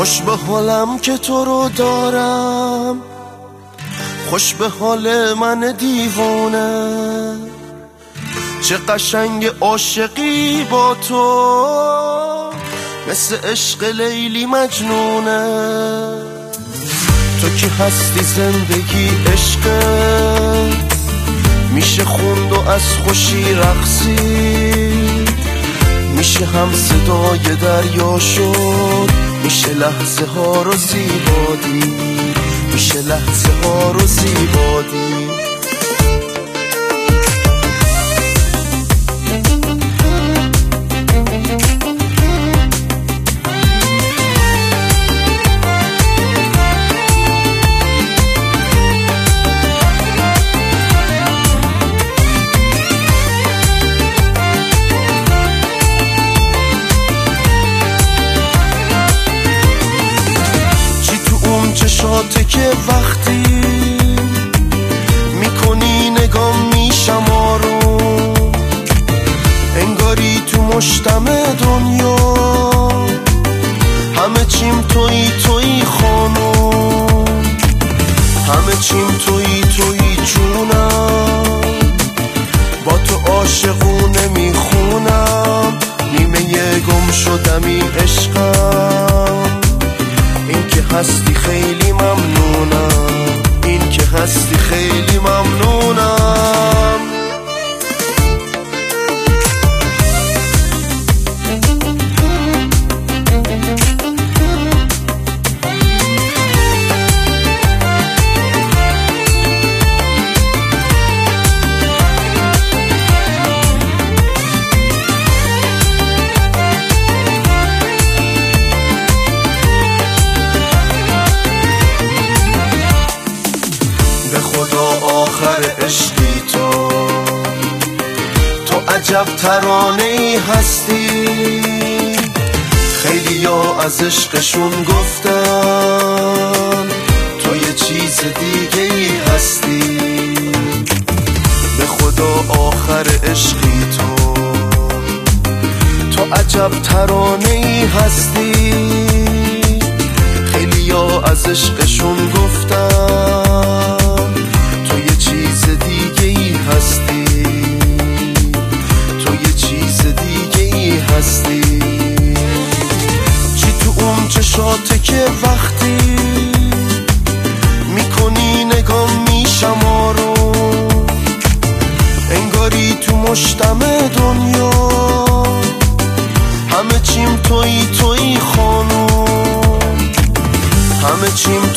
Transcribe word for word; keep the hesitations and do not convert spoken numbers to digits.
خوش به حالم که تو رو دارم، خوش به حال من دیوانه. چه قشنگ عاشقی با تو، مثل عشق لیلی مجنونه. تو که هستی زندگی عشقه، میشه خوند و از خوشی رقصید، میشه هم صدای دریا شد، میشه لحظه ها رو زیبا دید، میشه لحظه ها رو زیبا دید. چشاته که وقتی میکنی نگام میشم آروم، انگاری تو مشتم دنیا همه چیم تویی تویی خانم، همه چیم تویی تویی جونم. با تو عاشقونه میخونم، نیمه گم شدمی عشقم. این که هستی خیلی ممنونم، این که هستی خیلی ممنونم. آخر عشقی تو، تو عجب ترانه ای هستی. خیلی ها از عشقشون گفتن تو یه چیز دیگه ای هستی. به خدا آخر عشقی تو، تو عجب ترانه ای هستی. خیلی ها از عشقشون گفتن تو یه چیز دیگه ای هستی، تو یه چیز دیگه ای هستی. چی تو اون چشاته که وقتی میکنی نگام میشم آروم، انگاری تو مشتم دنیا همه چیم تویی تویی خانم، همه چیم